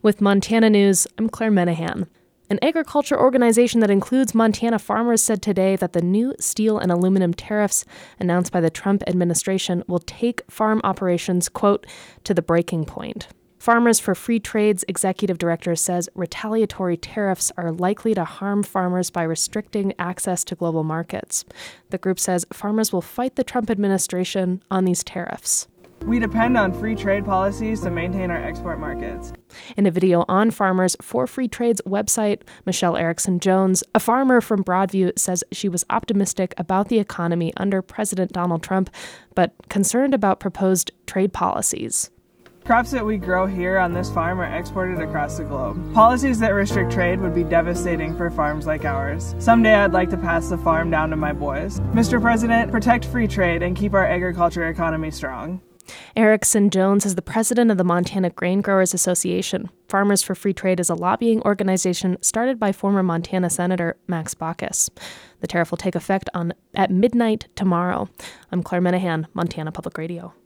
With Montana News, I'm Claire Menahan. An agriculture organization that includes Montana farmers said today that the new steel and aluminum tariffs announced by the Trump administration will take farm operations, quote, to the breaking point. Farmers for Free Trade's executive director says retaliatory tariffs are likely to harm farmers by restricting access to global markets. The group says farmers will fight the Trump administration on these tariffs. We depend on free trade policies to maintain our export markets. In a video on Farmers for Free Trade's website, Michelle Erickson Jones, a farmer from Broadview, says she was optimistic about the economy under President Donald Trump, but concerned about proposed trade policies. Crops that we grow here on this farm are exported across the globe. Policies that restrict trade would be devastating for farms like ours. Someday I'd like to pass the farm down to my boys. Mr. President, protect free trade and keep our agriculture economy strong. Erickson Jones is the president of the Montana Grain Growers Association. Farmers for Free Trade is a lobbying organization started by former Montana Senator Max Baucus. The tariff will take effect at midnight tomorrow. I'm Claire Menahan, Montana Public Radio.